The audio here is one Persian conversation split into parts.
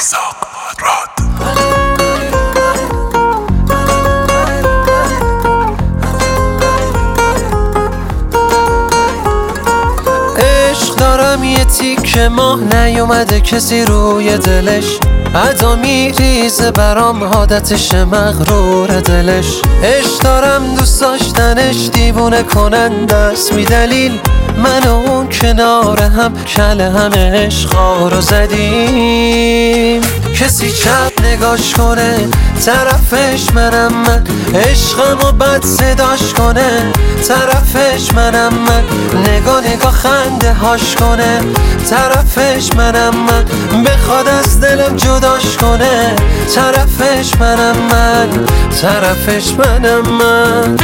میثاق راد. عشق دارم یه تیکه ماه نیومده کسی روی دلش، ادا میریزه برام عادتش مغرور دلش. عشق دارم دوست داشتنش دیوونه کننده است، بی دلیل من و اون کنار هم کله هم عشقا رو زدیم. کسی چپ نگاش کنه طرفش منم من، عشقمو بد صداش کنه طرفش منم من، نگاه خنده هاش کنه طرفش منم من، بخواد از دلم جداش کنه طرفش منم من، طرفش منم من.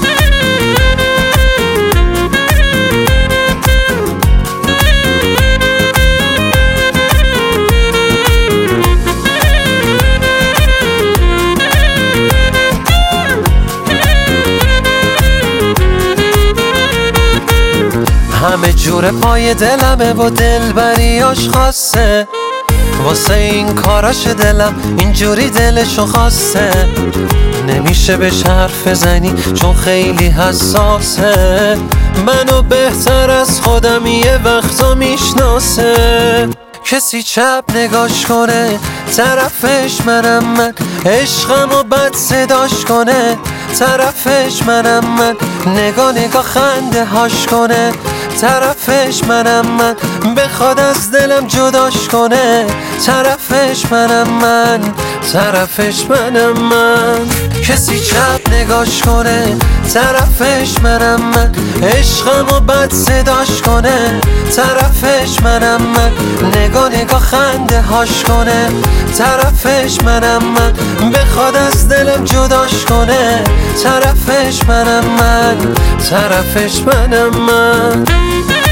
همه جور پای دلمه و دلبریاش خاصه، واسه این کاراش دلم اینجوری دلشو خواسته. نمیشه بهش حرف بزنی چون خیلی حساسه، منو بهتر از خودم یه وقتا میشناسه. کسی چپ نگاش کنه طرفش منم من، عشقمو بد صداش کنه طرفش منم من، نگاه خنده هاش کنه طرفش منم من، بخواد از دلم جداش کنه طرفش منم من، طرفش منم من. کسی چپ نگاش کنه طرفش منم من، عشقمو بد صداش کنه طرفش منم من، نگاه خنده هاش کنه طرفش منم من، بخواد از دلم جداش کنه طرفش منم من، طرفش منم من.